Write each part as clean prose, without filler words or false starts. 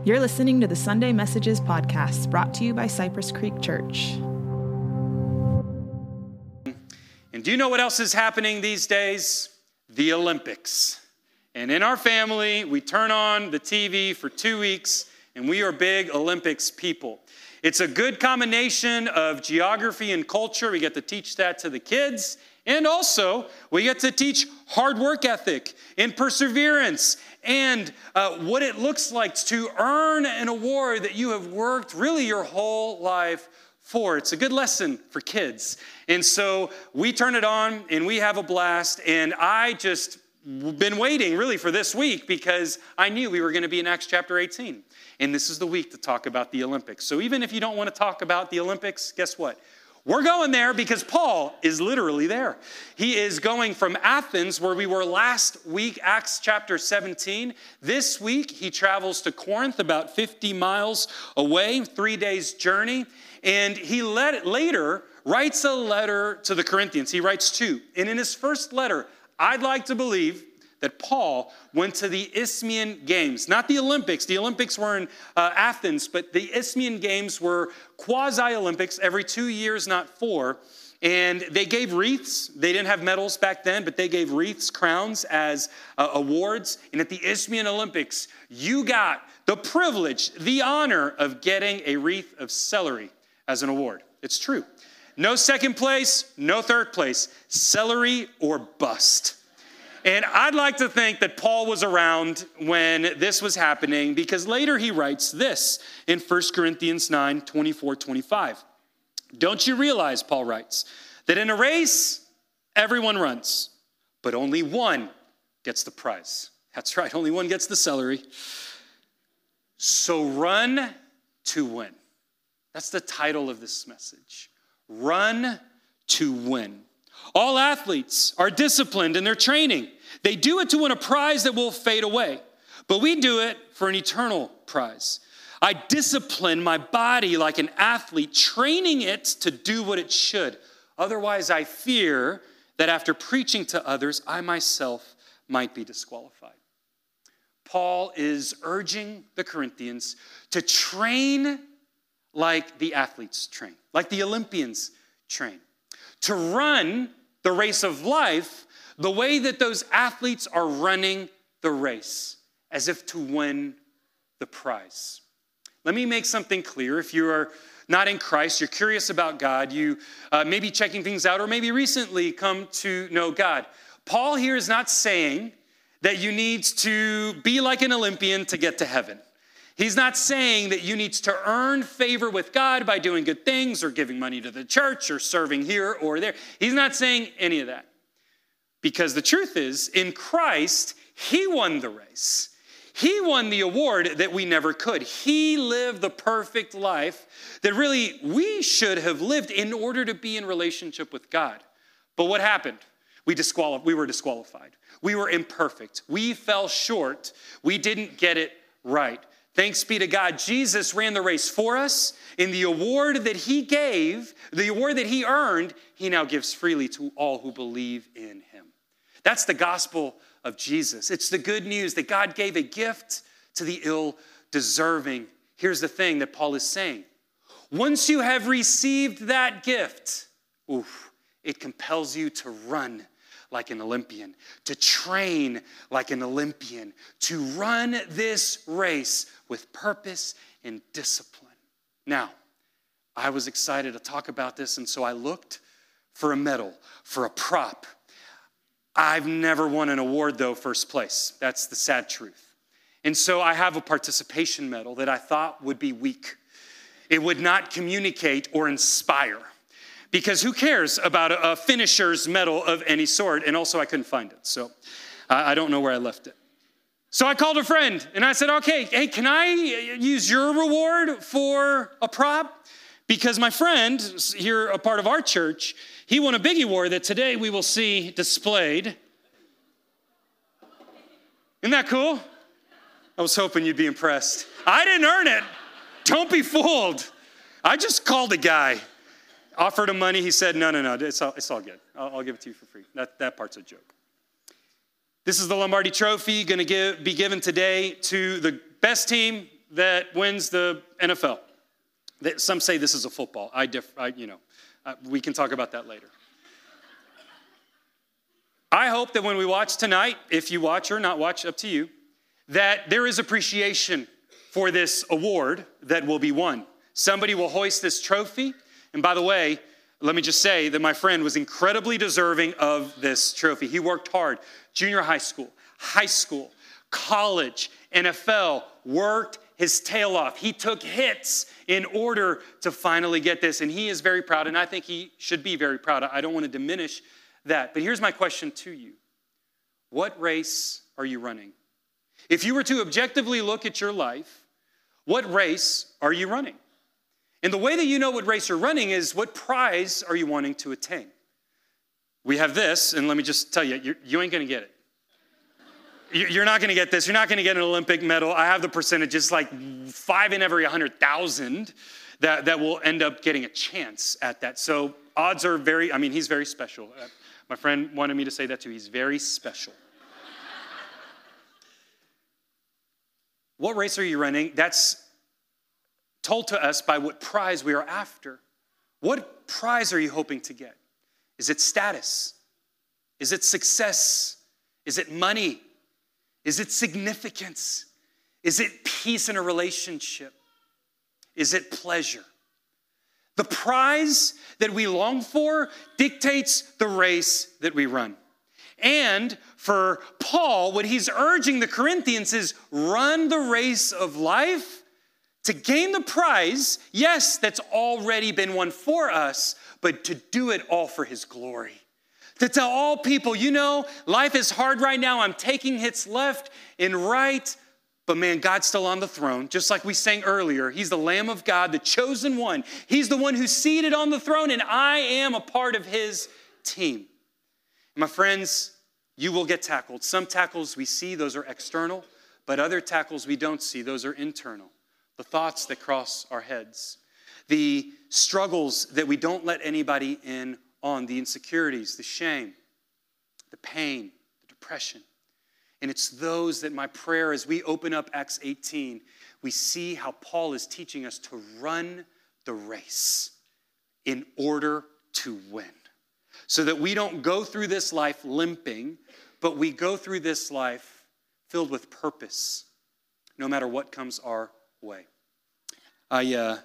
You're listening to the Sunday Messages podcast brought to you by Cypress Creek Church. And do you know what else is happening these days? The Olympics. And in our family, we turn on the TV for 2 weeks, and we are big Olympics people. It's a good combination of geography and culture. We get to teach that to the kids. And also, we get to teach hard work ethic and perseverance and what it looks like to earn an award that you have worked really your whole life for. It's a good lesson for kids. And so we turn it on and we have a blast. And I just been waiting really for this week because I knew we were going to be in Acts chapter 18. And this is the week to talk about the Olympics. So even if you don't want to talk about the Olympics, guess what? We're going there because Paul is literally there. He is going from Athens, where we were last week, Acts chapter 17. This week, he travels to Corinth, about 50 miles away, 3 days journey. And he later writes a letter to the Corinthians. He writes 2. And in his first letter, I'd like to believe that Paul went to the Isthmian Games. Not the Olympics. The Olympics were in Athens, but the Isthmian Games were quasi-Olympics every 2 years, not 4. And they gave wreaths. They didn't have medals back then, but they gave wreaths, crowns as awards. And at the Isthmian Olympics, you got the privilege, the honor of getting a wreath of celery as an award. It's true. No second place, no third place. Celery or bust. And I'd like to think that Paul was around when this was happening because later he writes this in 1 Corinthians 9, 24, 25. Don't you realize, Paul writes, that in a race, everyone runs, but only one gets the prize. That's right, only one gets the celery. So run to win. That's the title of this message. Run to win. All athletes are disciplined in their training. They do it to win a prize that will fade away, but we do it for an eternal prize. I discipline my body like an athlete, training it to do what it should. Otherwise, I fear that after preaching to others, I myself might be disqualified. Paul is urging the Corinthians to train like the athletes train, like the Olympians train, to run the race of life the way that those athletes are running the race, as if to win the prize. Let me make something clear. If you are not in Christ, you're curious about God, you may be checking things out, or maybe recently come to know God. Paul here is not saying that you need to be like an Olympian to get to heaven. He's not saying that you need to earn favor with God by doing good things or giving money to the church or serving here or there. He's not saying any of that. Because the truth is, in Christ, he won the race. He won the award that we never could. He lived the perfect life that really we should have lived in order to be in relationship with God. But what happened? We were disqualified. We were imperfect. We fell short. We didn't get it right. Thanks be to God, Jesus ran the race for us. In the award that he gave, the award that he earned, he now gives freely to all who believe in him. That's the gospel of Jesus. It's the good news that God gave a gift to the ill-deserving. Here's the thing that Paul is saying. Once you have received that gift, it compels you to run like an Olympian, to train like an Olympian, to run this race with purpose and discipline. Now, I was excited to talk about this, and so I looked for a medal, for a prop. I've never won an award, though, first place. That's the sad truth. And so I have a participation medal that I thought would be weak. It would not communicate or inspire. Because who cares about a finisher's medal of any sort? And also, I couldn't find it. So I don't know where I left it. So I called a friend and I said, okay, hey, can I use your reward for a prop? Because my friend here, a part of our church, he won a big award that today we will see displayed. Isn't that cool? I was hoping you'd be impressed. I didn't earn it. Don't be fooled. I just called a guy, offered him money. He said, no, it's all good. I'll give it to you for free. That part's a joke. This is the Lombardi Trophy, going to be given today to the best team that wins the NFL. Some say this is a football. We can talk about that later. I hope that when we watch tonight, if you watch or not watch, up to you, that there is appreciation for this award that will be won. Somebody will hoist this trophy. And by the way, let me just say that my friend was incredibly deserving of this trophy. He worked hard. Junior high school, college, NFL, worked his tail off. He took hits in order to finally get this. And he is very proud. And I think he should be very proud. I don't want to diminish that. But here's my question to you. What race are you running? If you were to objectively look at your life, what race are you running? And the way that you know what race you're running is what prize are you wanting to attain? We have this, and let me just tell you, you ain't going to get it. You're not going to get this. You're not going to get an Olympic medal. I have the percentages, like 5 in every 100,000 that will end up getting a chance at that. So odds are he's very special. My friend wanted me to say that too. He's very special. What race are you running? That's told to us by what prize we are after. What prize are you hoping to get? Is it status? Is it success? Is it money? Is it significance? Is it peace in a relationship? Is it pleasure? The prize that we long for dictates the race that we run. And for Paul, what he's urging the Corinthians is run the race of life to gain the prize, yes, that's already been won for us, but to do it all for his glory. To tell all people, life is hard right now. I'm taking hits left and right, but man, God's still on the throne. Just like we sang earlier, he's the Lamb of God, the chosen one. He's the one who's seated on the throne, and I am a part of his team. My friends, you will get tackled. Some tackles we see, those are external, but other tackles we don't see, those are internal. The thoughts that cross our heads, the struggles that we don't let anybody in on, the insecurities, the shame, the pain, the depression. And it's those that my prayer as we open up Acts 18, we see how Paul is teaching us to run the race in order to win. So that we don't go through this life limping, but we go through this life filled with purpose, no matter what comes our way. I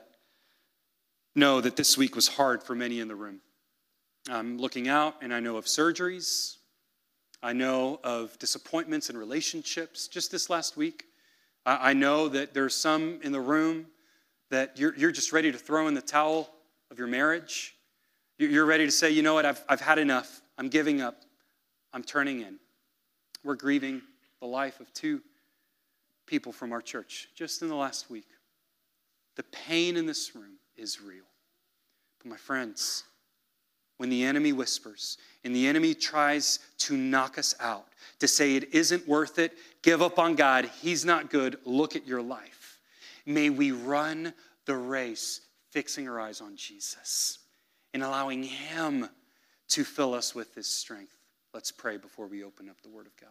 know that this week was hard for many in the room. I'm looking out and I know of surgeries. I know of disappointments in relationships just this last week. I know that there's some in the room that you're just ready to throw in the towel of your marriage. You're ready to say, you know what, I've had enough. I'm giving up. I'm turning in. We're grieving the life of 2 people from our church just in the last week. The pain in this room is real. But my friends, when the enemy whispers and the enemy tries to knock us out, to say it isn't worth it, give up on God, he's not good, look at your life. May we run the race fixing our eyes on Jesus and allowing him to fill us with his strength. Let's pray before we open up the Word of God.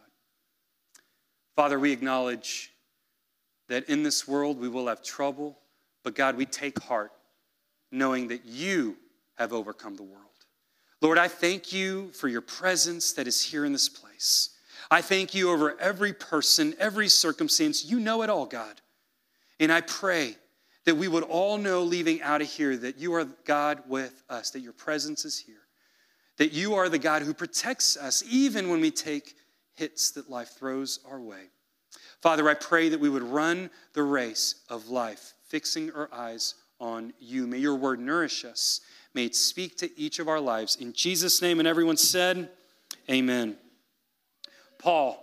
Father, we acknowledge that in this world we will have trouble, but God, we take heart knowing that you have overcome the world. Lord, I thank you for your presence that is here in this place. I thank you over every person, every circumstance. You know it all, God. And I pray that we would all know leaving out of here that you are God with us, that your presence is here, that you are the God who protects us even when we take hits that life throws our way. Father, I pray that we would run the race of life, fixing our eyes on you. May your word nourish us. May it speak to each of our lives. In Jesus' name, and everyone said, amen. Paul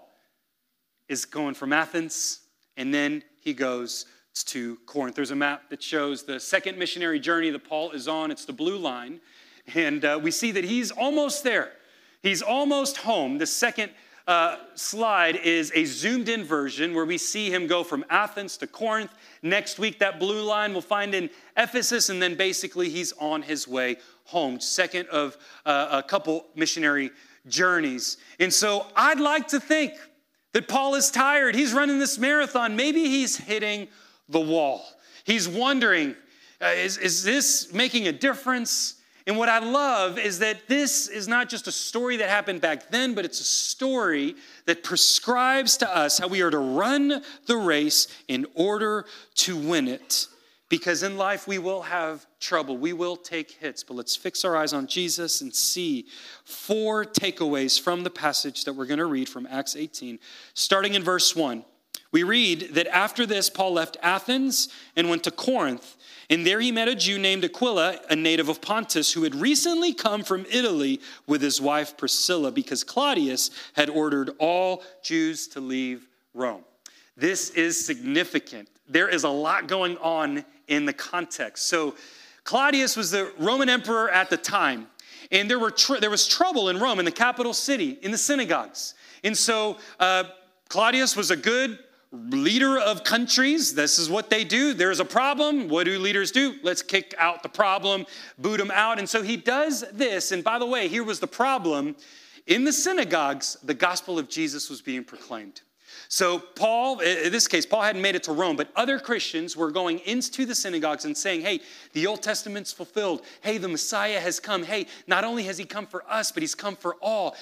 is going from Athens, and then he goes to Corinth. There's a map that shows the second missionary journey that Paul is on. It's the blue line. And we see that he's almost there. He's almost home. The second slide is a zoomed-in version where we see him go from Athens to Corinth. Next week, that blue line we'll find in Ephesus, and then basically he's on his way home. Second of a couple missionary journeys. And so I'd like to think that Paul is tired. He's running this marathon. Maybe he's hitting the wall. He's wondering, is this making a difference? And what I love is that this is not just a story that happened back then, but it's a story that prescribes to us how we are to run the race in order to win it. Because in life we will have trouble, we will take hits, but let's fix our eyes on Jesus and see 4 takeaways from the passage that we're going to read from Acts 18. Starting in verse 1, we read that after this, Paul left Athens and went to Corinth. And there he met a Jew named Aquila, a native of Pontus, who had recently come from Italy with his wife Priscilla, because Claudius had ordered all Jews to leave Rome. This is significant. There is a lot going on in the context. So Claudius was the Roman emperor at the time, and there was trouble in Rome, in the capital city, in the synagogues. And so Claudius was a good leader of countries. This is what they do. There's a problem. What do leaders do? Let's kick out the problem, boot them out. And so he does this. And by the way, here was the problem. In the synagogues, the gospel of Jesus was being proclaimed. So Paul, in this case, Paul hadn't made it to Rome, but other Christians were going into the synagogues and saying, hey, the Old Testament's fulfilled. Hey, the Messiah has come. Hey, not only has he come for us, but he's come for all.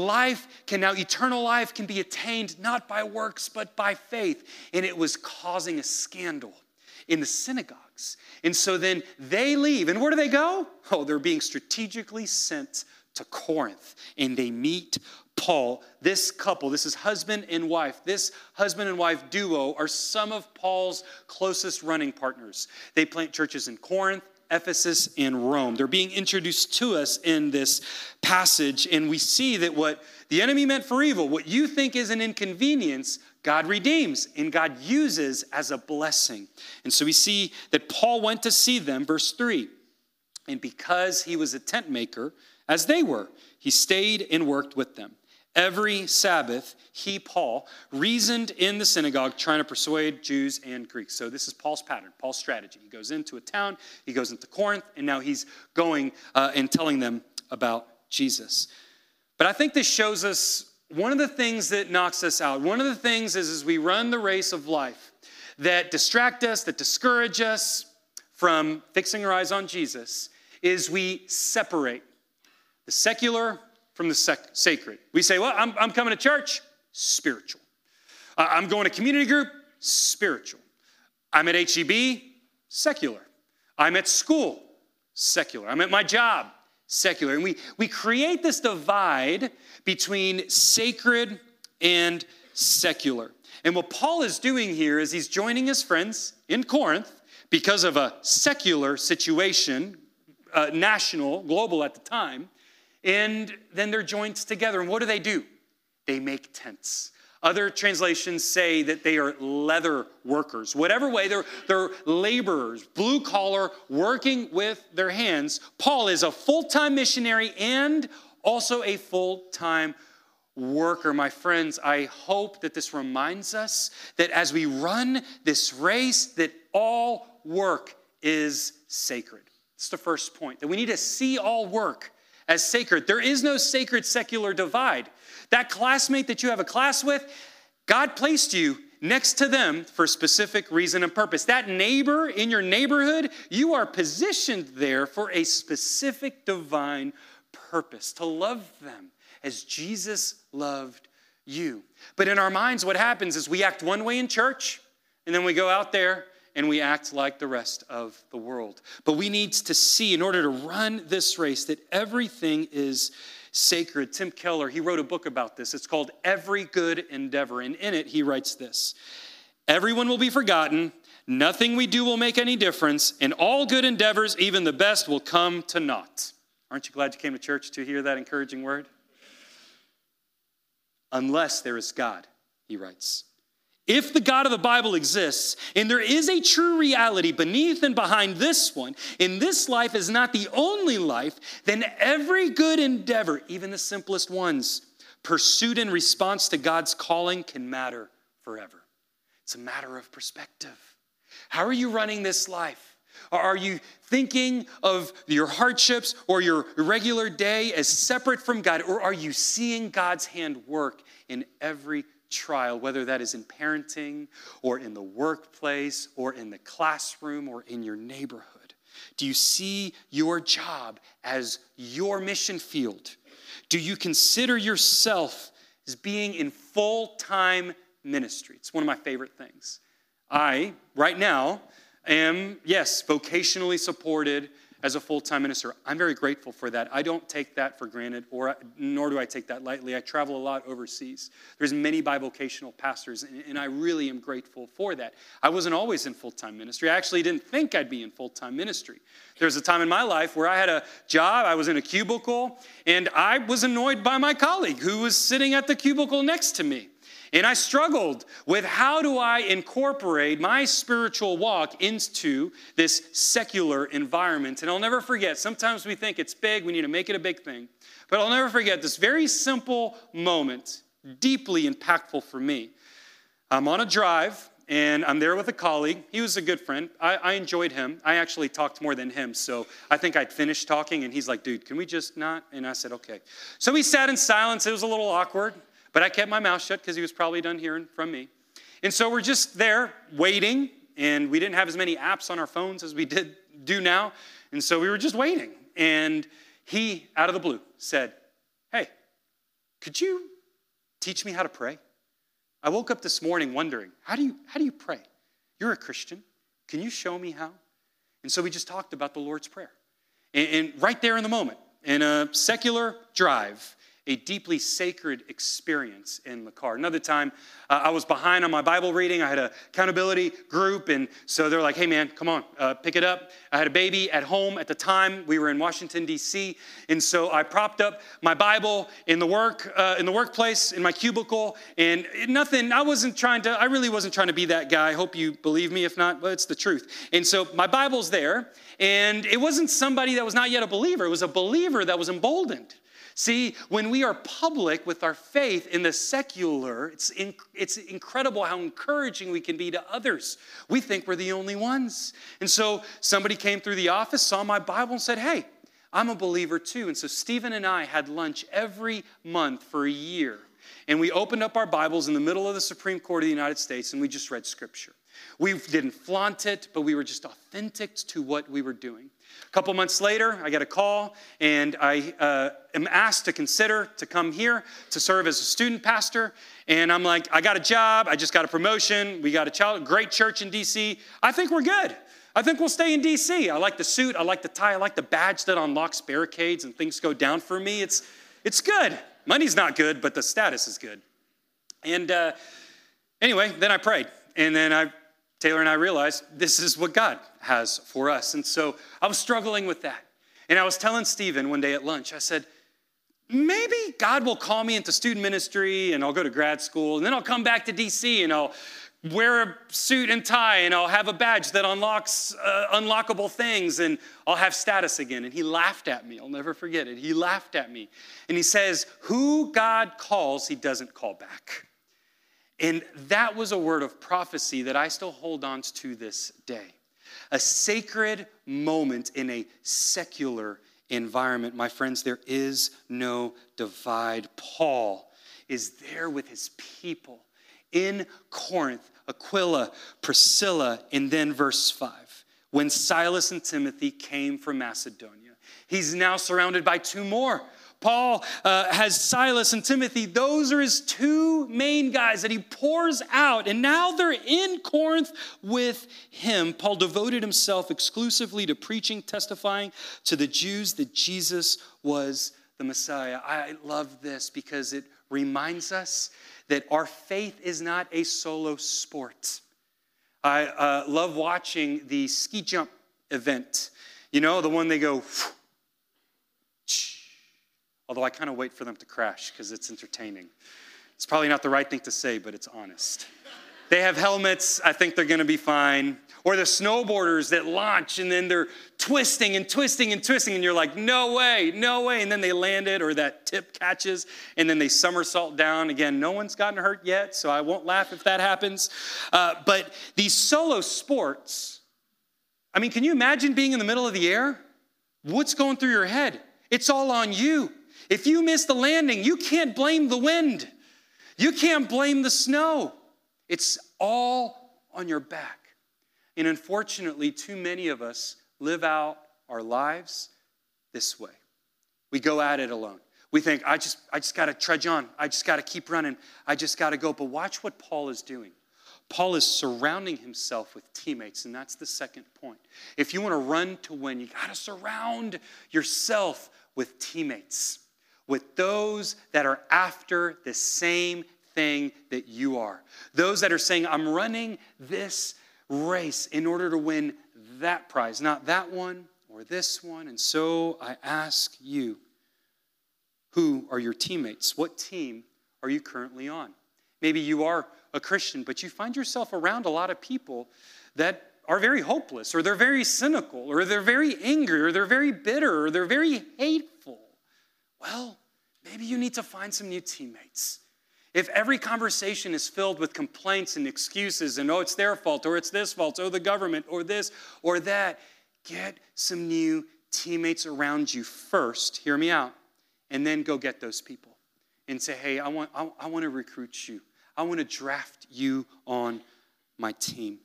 Eternal life can be attained not by works, but by faith. And it was causing a scandal in the synagogues. And so then they leave. And where do they go? Oh, they're being strategically sent to Corinth. And they meet Paul. This couple, this is husband and wife. This husband and wife duo are some of Paul's closest running partners. They plant churches in Corinth, Ephesus, and Rome. They're being introduced to us in this passage, and we see that what the enemy meant for evil, what you think is an inconvenience, God redeems and God uses as a blessing. And so we see that Paul went to see them, verse 3. And because he was a tent maker, as they were, he stayed and worked with them. Every Sabbath, he, Paul, reasoned in the synagogue trying to persuade Jews and Greeks. So this is Paul's pattern, Paul's strategy. He goes into a town, he goes into Corinth, and now he's going and telling them about Jesus. But I think this shows us one of the things that knocks us out. One of the things is as we run the race of life that distract us, that discourage us from fixing our eyes on Jesus, is we separate the secular from the sacred. We say, well, I'm coming to church, spiritual. I'm going to community group, spiritual. I'm at HEB, secular. I'm at school, secular. I'm at my job, secular. And we create this divide between sacred and secular. And what Paul is doing here is he's joining his friends in Corinth because of a secular situation, national, global at the time. And then they're joined together. And what do? They make tents. Other translations say that they are leather workers. Whatever way, they're laborers, blue collar, working with their hands. Paul is a full-time missionary and also a full-time worker. My friends, I hope that this reminds us that as we run this race, that all work is sacred. It's the first point, that we need to see all work as sacred. There is no sacred secular divide. That classmate that you have a class with, God placed you next to them for a specific reason and purpose. That neighbor in your neighborhood, you are positioned there for a specific divine purpose, to love them as Jesus loved you. But in our minds, what happens is we act one way in church, and then we go out there and we act like the rest of the world. But we need to see, in order to run this race, that everything is sacred. Tim Keller, he wrote a book about this. It's called Every Good Endeavor. And in it, he writes this: everyone will be forgotten. Nothing we do will make any difference. And all good endeavors, even the best, will come to naught. Aren't you glad you came to church to hear that encouraging word? Unless there is God, he writes. If the God of the Bible exists, and there is a true reality beneath and behind this one, and this life is not the only life, then every good endeavor, even the simplest ones, pursued in response to God's calling, can matter forever. It's a matter of perspective. How are you running this life? Are you thinking of your hardships or your regular day as separate from God, or are you seeing God's hand work in every trial, whether that is in parenting or in the workplace or in the classroom or in your neighborhood? Do you see your job as your mission field? Do you consider yourself as being in full-time ministry? It's one of my favorite things. I, right now, am, yes, vocationally supported as a full-time minister. I'm very grateful for that. I don't take that for granted, nor do I take that lightly. I travel a lot overseas. There's many bivocational pastors, and I really am grateful for that. I wasn't always in full-time ministry. I actually didn't think I'd be in full-time ministry. There was a time in my life where I had a job, I was in a cubicle, and I was annoyed by my colleague who was sitting at the cubicle next to me. And I struggled with how do I incorporate my spiritual walk into this secular environment. And I'll never forget, sometimes we think it's big, we need to make it a big thing. But I'll never forget this very simple moment, deeply impactful for me. I'm on a drive, and I'm there with a colleague. He was a good friend. I enjoyed him. I actually talked more than him, so I think I'd finished talking, and he's like, dude, can we just not? And I said, okay. So we sat in silence. It was a little awkward. But I kept my mouth shut because he was probably done hearing from me. And so we're just there waiting, and we didn't have as many apps on our phones as we do now. And so we were just waiting. And he, out of the blue, said, hey, could you teach me how to pray? I woke up this morning wondering, how do you pray? You're a Christian. Can you show me how? And so we just talked about the Lord's Prayer. And right there in the moment, in a secular drive, a deeply sacred experience in the car. Another time, I was behind on my Bible reading. I had an accountability group, and so they're like, hey, man, come on, pick it up. I had a baby at home at the time. We were in Washington, D.C., and so I propped up my Bible in the workplace, in my cubicle, and nothing, I really wasn't trying to be that guy. I hope you believe me. If not, well, it's the truth. And so my Bible's there, and it wasn't somebody that was not yet a believer. It was a believer that was emboldened. See, when we are public with our faith in the secular, it's incredible how encouraging we can be to others. We think we're the only ones. And so somebody came through the office, saw my Bible, and said, hey, I'm a believer too. And so Stephen and I had lunch every month for a year. And we opened up our Bibles in the middle of the Supreme Court of the United States, and we just read Scripture. We didn't flaunt it, but we were just authentic to what we were doing. A couple months later, I get a call, and I am asked to consider to come here to serve as a student pastor. And I'm like, I got a job. I just got a promotion. We got a great church in D.C. I think we're good. I think we'll stay in D.C. I like the suit. I like the tie. I like the badge that unlocks barricades and things go down for me. It's good. Money's not good, but the status is good. And anyway, then I prayed. And then Taylor and I realized this is what God has for us. And so I was struggling with that. And I was telling Stephen one day at lunch, I said, maybe God will call me into student ministry and I'll go to grad school. And then I'll come back to DC and I'll wear a suit and tie and I'll have a badge that unlocks unlockable things and I'll have status again. And he laughed at me. I'll never forget it. He laughed at me. And he says, who God calls, he doesn't call back. And that was a word of prophecy that I still hold on to this day. A sacred moment in a secular environment. My friends, there is no divide. Paul is there with his people in Corinth, Aquila, Priscilla, and then verse 5. When Silas and Timothy came from Macedonia, he's now surrounded by two more. Paul has Silas and Timothy. Those are his two main guys that he pours out. And now they're in Corinth with him. Paul devoted himself exclusively to preaching, testifying to the Jews that Jesus was the Messiah. I love this because it reminds us that our faith is not a solo sport. I love watching the ski jump event. You know, the one they go... Although I kind of wait for them to crash because it's entertaining. It's probably not the right thing to say, but it's honest. They have helmets. I think they're going to be fine. Or the snowboarders that launch and then they're twisting and twisting and twisting. And you're like, no way, no way. And then they land it or that tip catches and then they somersault down. Again, no one's gotten hurt yet, so I won't laugh if that happens. But these solo sports, I mean, can you imagine being in the middle of the air? What's going through your head? It's all on you. If you miss the landing, you can't blame the wind. You can't blame the snow. It's all on your back. And unfortunately, too many of us live out our lives this way. We go at it alone. We think, I just got to trudge on. I just got to keep running. I just got to go. But watch what Paul is doing. Paul is surrounding himself with teammates, and that's the second point. If you want to run to win, you got to surround yourself with teammates, with those that are after the same thing that you are. Those that are saying, I'm running this race in order to win that prize, not that one or this one. And so I ask you, who are your teammates? What team are you currently on? Maybe you are a Christian, but you find yourself around a lot of people that are very hopeless, or they're very cynical, or they're very angry, or they're very bitter, or they're very hateful. Well, maybe you need to find some new teammates. If every conversation is filled with complaints and excuses and, oh, it's their fault, or it's this fault, or the government, or this, or that, get some new teammates around you first, hear me out, and then go get those people and say, hey, I want to recruit you. I want to draft you on my team.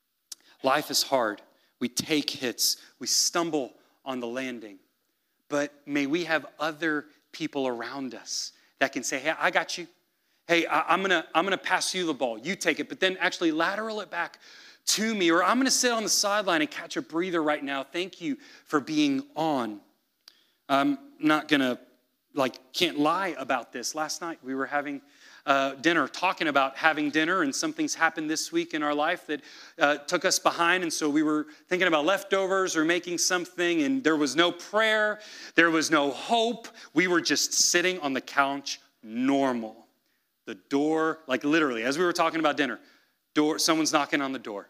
Life is hard. We take hits. We stumble on the landing. But may we have other people around us that can say, hey, I got you. Hey, I'm gonna pass you the ball. You take it, but then actually lateral it back to me, or I'm going to sit on the sideline and catch a breather right now. Thank you for being on. I'm not going to, can't lie about this. Last night we were having dinner, talking about having dinner, and something's happened this week in our life that took us behind, and so we were thinking about leftovers or making something, and there was no prayer, there was no hope. We were just sitting on the couch, normal. The door, literally, as we were talking about dinner, someone's knocking on the door.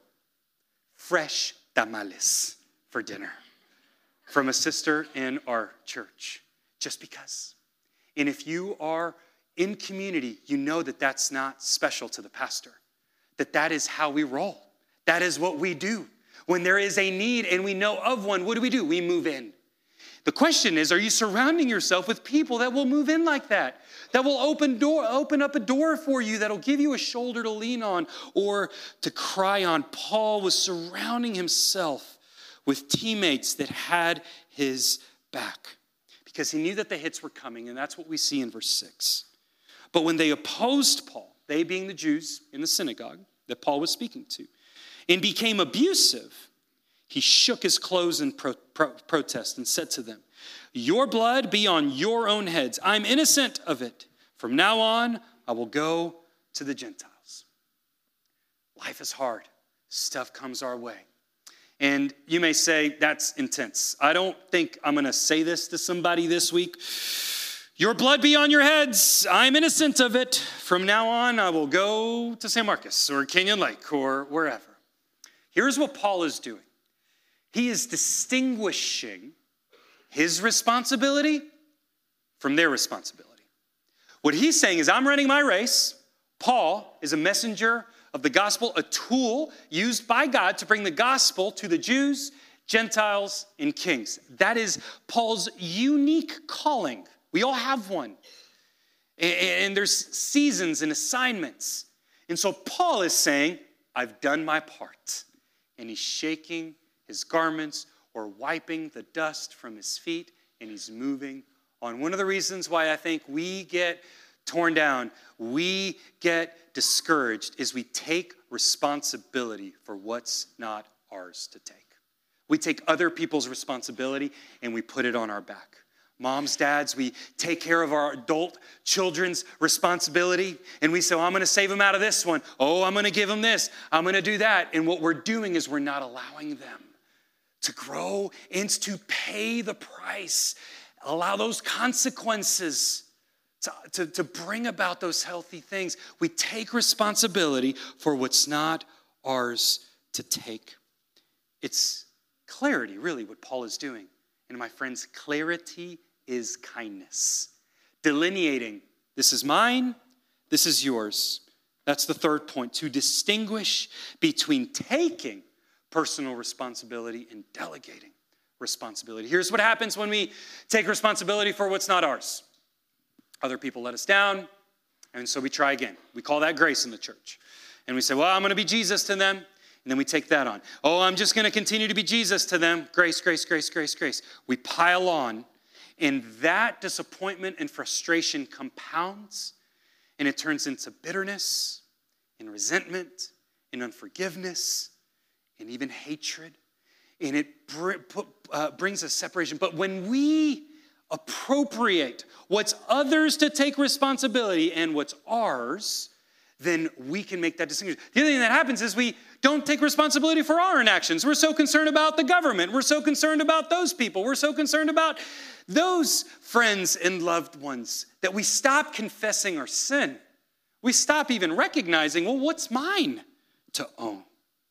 Fresh tamales for dinner from a sister in our church, just because. And if you are in community, you know that that's not special to the pastor, that is how we roll. That is what we do. When there is a need and we know of one, what do? We move in. The question is, are you surrounding yourself with people that will move in like that? That will open up a door for you, that'll give you a shoulder to lean on or to cry on. Paul was surrounding himself with teammates that had his back because he knew that the hits were coming, and that's what we see in verse 6. But when they opposed Paul, they being the Jews in the synagogue that Paul was speaking to, and became abusive, he shook his clothes in protest and said to them, your blood be on your own heads. I'm innocent of it. From now on, I will go to the Gentiles. Life is hard. Stuff comes our way. And you may say, that's intense. I don't think I'm going to say this to somebody this week. Your blood be on your heads. I'm innocent of it. From now on, I will go to San Marcos or Canyon Lake or wherever. Here's what Paul is doing. He is distinguishing his responsibility from their responsibility. What he's saying is, I'm running my race. Paul is a messenger of the gospel, a tool used by God to bring the gospel to the Jews, Gentiles, and kings. That is Paul's unique calling. We all have one. And there's seasons and assignments. And so Paul is saying, I've done my part. And he's shaking his garments or wiping the dust from his feet, and he's moving on. One of the reasons why I think we get torn down, we get discouraged, is we take responsibility for what's not ours to take. We take other people's responsibility and we put it on our back. Moms, dads, we take care of our adult children's responsibility, and we say, I'm going to save them out of this one. Oh, I'm going to give them this. I'm going to do that. And what we're doing is we're not allowing them to grow and to pay the price, allow those consequences to bring about those healthy things. We take responsibility for what's not ours to take. It's clarity, really, what Paul is doing. And my friends, clarity is kindness. Delineating, this is mine, this is yours. That's the third point, to distinguish between taking personal responsibility and delegating responsibility. Here's what happens when we take responsibility for what's not ours. Other people let us down. And so we try again. We call that grace in the church. And we say, well, I'm going to be Jesus to them. And then we take that on. Oh, I'm just going to continue to be Jesus to them. Grace, grace, grace, grace, grace. We pile on. And that disappointment and frustration compounds. And it turns into bitterness and resentment and unforgiveness and even hatred. And it brings a separation. But when we appropriate what's others to take responsibility and what's ours, then we can make that distinction. The other thing that happens is we don't take responsibility for our inactions. We're so concerned about the government. We're so concerned about those people. We're so concerned about those friends and loved ones that we stop confessing our sin. We stop even recognizing, well, what's mine to own?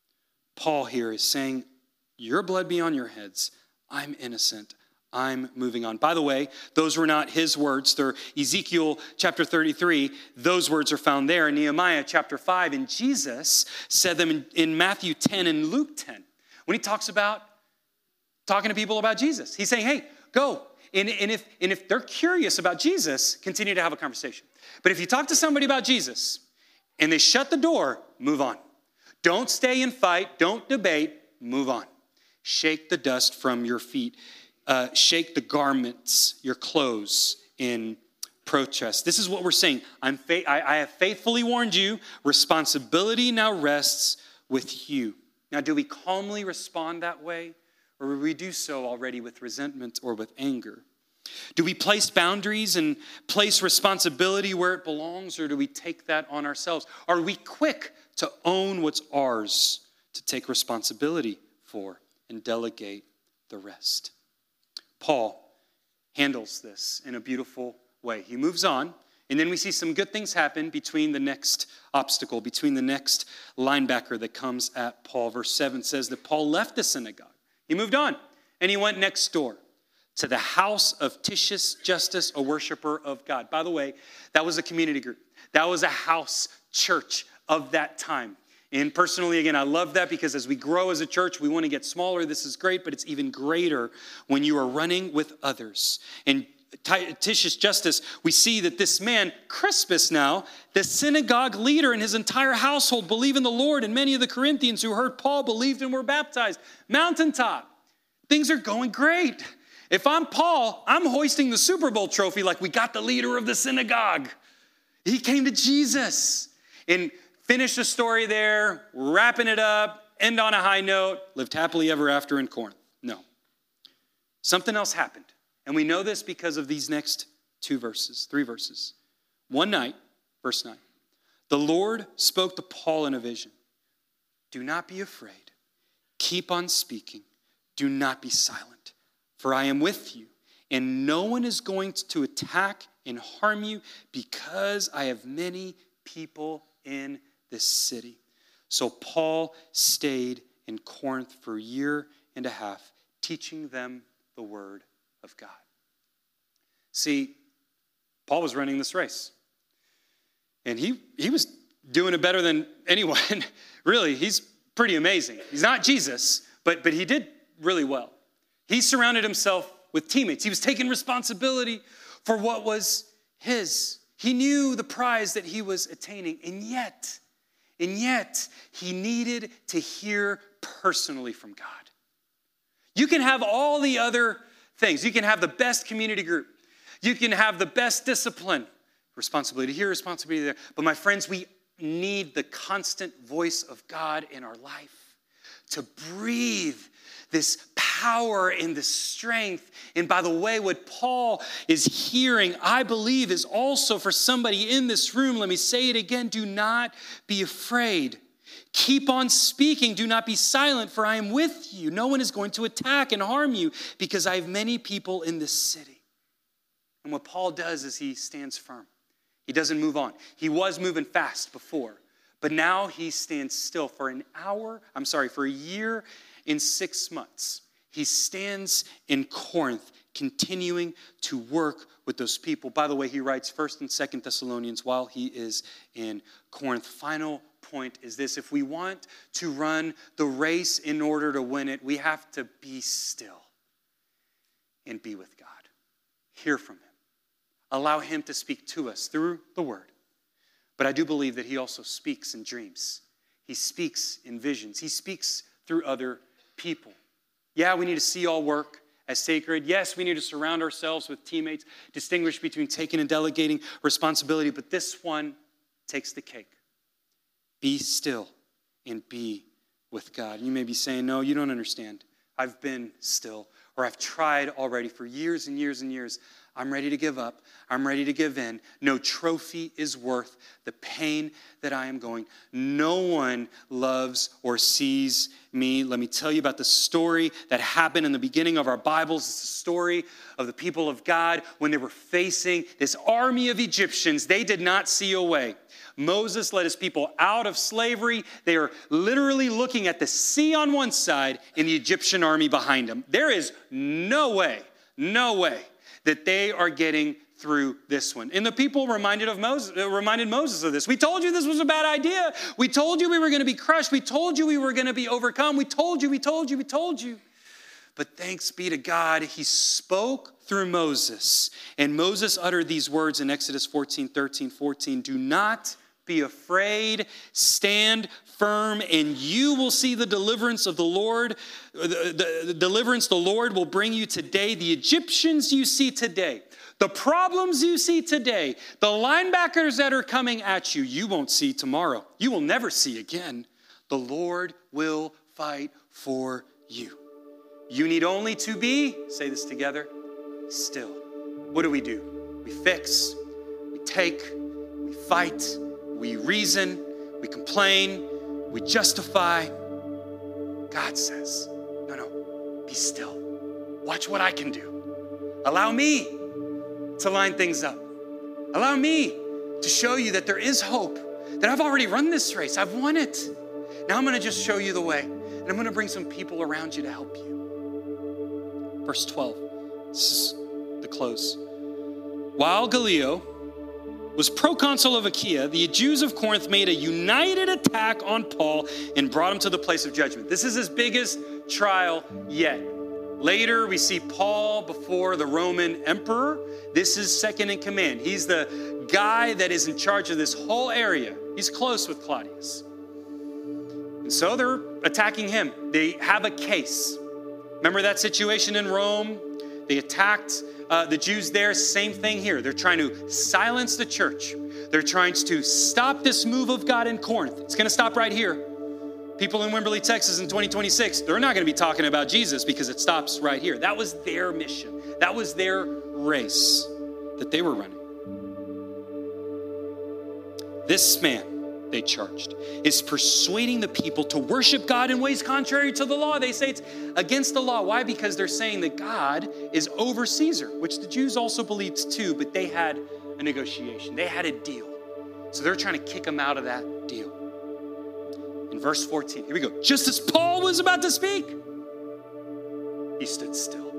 Paul here is saying, your blood be on your heads. I'm innocent. I'm moving on. By the way, those were not his words. They're Ezekiel chapter 33. Those words are found there in Nehemiah chapter 5. And Jesus said them in Matthew 10 and Luke 10. When he talks about talking to people about Jesus, he's saying, hey, go. And if they're curious about Jesus, continue to have a conversation. But if you talk to somebody about Jesus and they shut the door, move on. Don't stay and fight. Don't debate. Move on. Shake the dust from your feet. Shake the garments, your clothes, in protest. This is what we're saying. I have faithfully warned you. Responsibility now rests with you. Now, do we calmly respond that way? Or will we do so already with resentment or with anger? Do we place boundaries and place responsibility where it belongs, or do we take that on ourselves? Are we quick to own what's ours, to take responsibility for and delegate the rest? Paul handles this in a beautiful way. He moves on, and then we see some good things happen between the next obstacle, between the next linebacker that comes at Paul. Verse 7 says that Paul left the synagogue. He moved on, and he went next door to the house of Titius Justus, a worshiper of God. By the way, that was a community group. That was a house church of that time. And personally, again, I love that because as we grow as a church, we want to get smaller. This is great, but it's even greater when you are running with others. And Titius Justus, we see that this man, Crispus now, the synagogue leader and his entire household believe in the Lord, and many of the Corinthians who heard Paul believed and were baptized. Mountaintop. Things are going great. If I'm Paul, I'm hoisting the Super Bowl trophy like we got the leader of the synagogue. He came to Jesus and finished the story there, wrapping it up, end on a high note, lived happily ever after in Corinth. No. Something else happened. And we know this because of these next three verses. One night, verse 9, the Lord spoke to Paul in a vision. Do not be afraid. Keep on speaking. Do not be silent, for I am with you, and no one is going to attack and harm you because I have many people in this city. So Paul stayed in Corinth for a year and a half, teaching them the word of God. See, Paul was running this race. And he was doing it better than anyone. Really, he's pretty amazing. He's not Jesus, but he did really well. He surrounded himself with teammates. He was taking responsibility for what was his. He knew the prize that he was attaining. And yet, he needed to hear personally from God. You can have all the other things. You can have the best community group. You can have the best discipline. Responsibility here, responsibility there. But my friends, we need the constant voice of God in our life to breathe this power and this strength. And by the way, what Paul is hearing, I believe, is also for somebody in this room. Let me say it again. Do not be afraid. Keep on speaking. Do not be silent, for I am with you. No one is going to attack and harm you because I have many people in this city. And what Paul does is he stands firm. He doesn't move on. He was moving fast before, but now he stands still for a year and 6 months. He stands in Corinth, continuing to work with those people. By the way, he writes 1st and 2nd Thessalonians while he is in Corinth. Final point is this: if we want to run the race in order to win it, we have to be still and be with God. Hear from him. Allow him to speak to us through the word. But I do believe that he also speaks in dreams. He speaks in visions. He speaks through other people. Yeah, we need to see all work as sacred. Yes, we need to surround ourselves with teammates, distinguish between taking and delegating responsibility, but this one takes the cake. Be still and be with God. You may be saying, no, you don't understand. I've been still, or I've tried already for years and years and years. I'm ready to give up. I'm ready to give in. No trophy is worth the pain that I am going. No one loves or sees me. Let me tell you about the story that happened in the beginning of our Bibles. It's the story of the people of God when they were facing this army of Egyptians. They did not see a way. Moses led his people out of slavery. They are literally looking at the sea on one side and the Egyptian army behind them. There is no way that they are getting through this one. And the people reminded Moses of this. We told you this was a bad idea. We told you we were going to be crushed. We told you we were going to be overcome. We told you. But thanks be to God, he spoke through Moses. And Moses uttered these words in Exodus 14:13-14. Do not be afraid, stand firm, and you will see the deliverance of the Lord. The deliverance the Lord will bring you today. The Egyptians you see today, the problems you see today, the linebackers that are coming at you, you won't see tomorrow. You will never see again. The Lord will fight for you. You need only to be, say this together, still. What do? We fix, we take, we fight, we reason, we complain, we justify. God says, no, be still. Watch what I can do. Allow me to line things up. Allow me to show you that there is hope, that I've already run this race. I've won it. Now I'm going to just show you the way, and I'm going to bring some people around you to help you. Verse 12, this is the close. While Gallio was proconsul of Achaia, the Jews of Corinth made a united attack on Paul and brought him to the place of judgment. This is his biggest trial yet. Later, we see Paul before the Roman emperor. This is second in command. He's the guy that is in charge of this whole area. He's close with Claudius. And so they're attacking him. They have a case. Remember that situation in Rome? They attacked the Jews there. Same thing here. They're trying to silence the church. They're trying to stop this move of God in Corinth. It's going to stop right here. People in Wimberley, Texas in 2026, they're not going to be talking about Jesus because it stops right here. That was their mission. That was their race that they were running. This man, they charged, is persuading the people to worship God in ways contrary to the law. They say it's against the law. Why? Because they're saying that God is over Caesar, which the Jews also believed too, but they had a negotiation. They had a deal. So they're trying to kick him out of that deal. In verse 14, here we go. Just as Paul was about to speak, he stood still.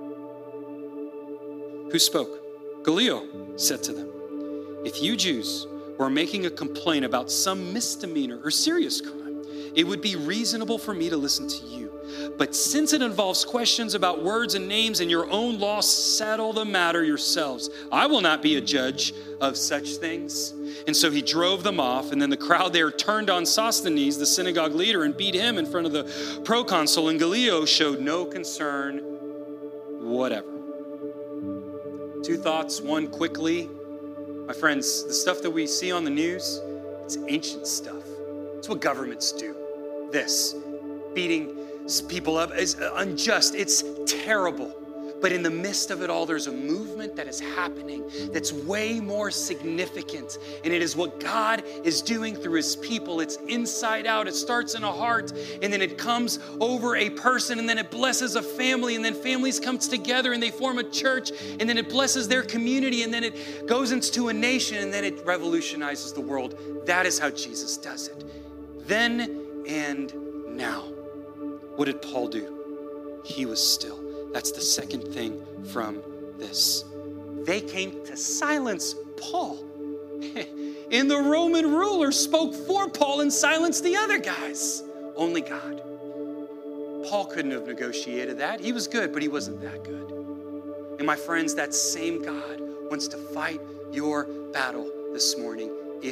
Who spoke? Gallio said to them, if you Jews were making a complaint about some misdemeanor or serious crime, it would be reasonable for me to listen to you. But since it involves questions about words and names and your own law, settle the matter yourselves. I will not be a judge of such things. And so he drove them off, and then the crowd there turned on Sosthenes, the synagogue leader, and beat him in front of the proconsul, and Gallio showed no concern whatever. Two thoughts. One, quickly. My friends, the stuff that we see on the news, it's ancient stuff. It's what governments do. This, beating people up, is unjust. It's terrible. But in the midst of it all, there's a movement that is happening that's way more significant. And it is what God is doing through his people. It's inside out. It starts in a heart, and then it comes over a person, and then it blesses a family, and then families come together, and they form a church, and then it blesses their community, and then it goes into a nation, and then it revolutionizes the world. That is how Jesus does it. Then and now. What did Paul do? He was still. That's the second thing from this. They came to silence Paul. And the Roman ruler spoke for Paul and silenced the other guys. Only God. Paul couldn't have negotiated that. He was good, but he wasn't that good. And my friends, that same God wants to fight your battle this morning if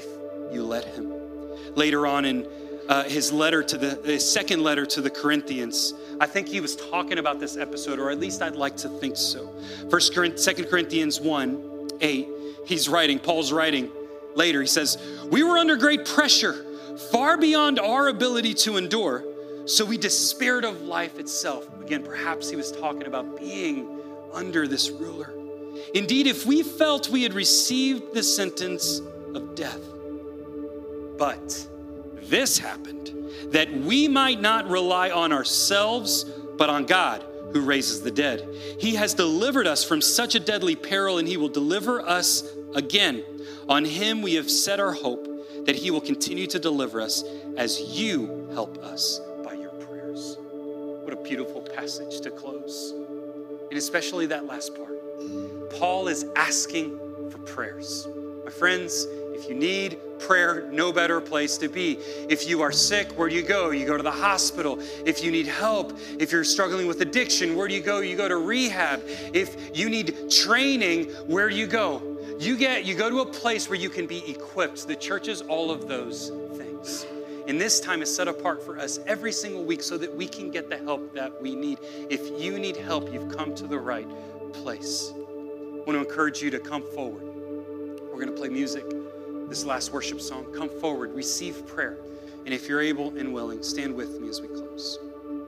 you let him. Later on in his second letter to the Corinthians, I think he was talking about this episode, or at least I'd like to think so. 2 Corinthians 1:8, Paul's writing later, he says, "We were under great pressure, far beyond our ability to endure, so we despaired of life itself." Again, perhaps he was talking about being under this ruler. "Indeed, if we felt we had received the sentence of death. But this happened, that we might not rely on ourselves, but on God, who raises the dead. He has delivered us from such a deadly peril, and he will deliver us again. On him we have set our hope, that he will continue to deliver us as you help us by your prayers." What a beautiful passage to close. And especially that last part. Paul is asking for prayers. My friends, if you need prayer, no better place to be. If you are sick, where do you go? You go to the hospital. If you need help, if you're struggling with addiction, where do you go? You go to rehab. If you need training, where do you go? You go to a place where you can be equipped. The church is all of those things. And this time is set apart for us every single week so that we can get the help that we need. If you need help, you've come to the right place. I want to encourage you to come forward. We're going to play music, this last worship song. Come forward, receive prayer. And if you're able and willing, stand with me as we close.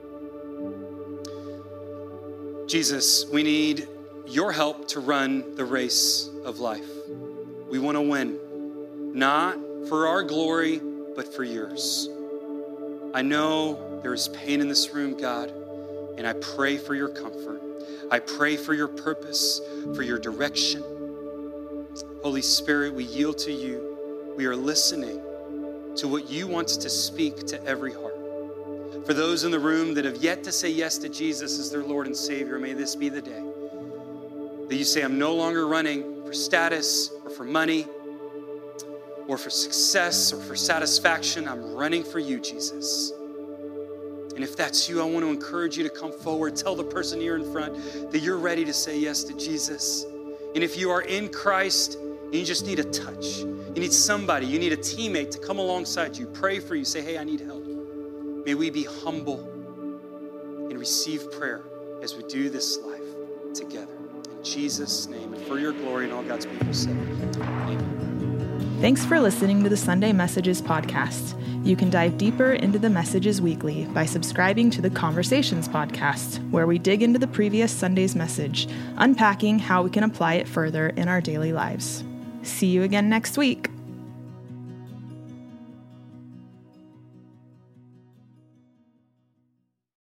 Jesus, we need your help to run the race of life. We want to win, not for our glory, but for yours. I know there is pain in this room, God, and I pray for your comfort. I pray for your purpose, for your direction. Holy Spirit, we yield to you. We are listening to what you want to speak to every heart. For those in the room that have yet to say yes to Jesus as their Lord and Savior, may this be the day that you say, I'm no longer running for status or for money or for success or for satisfaction. I'm running for you, Jesus. And if that's you, I want to encourage you to come forward. Tell the person here in front that you're ready to say yes to Jesus. And if you are in Christ and you just need a touch, you need somebody, you need a teammate to come alongside you, pray for you, say, hey, I need help. May we be humble and receive prayer as we do this life together. In Jesus' name and for your glory, and all God's people say, amen. Thanks for listening to the Sunday Messages podcast. You can dive deeper into the messages weekly by subscribing to the Conversations podcast, where we dig into the previous Sunday's message, unpacking how we can apply it further in our daily lives. See you again next week.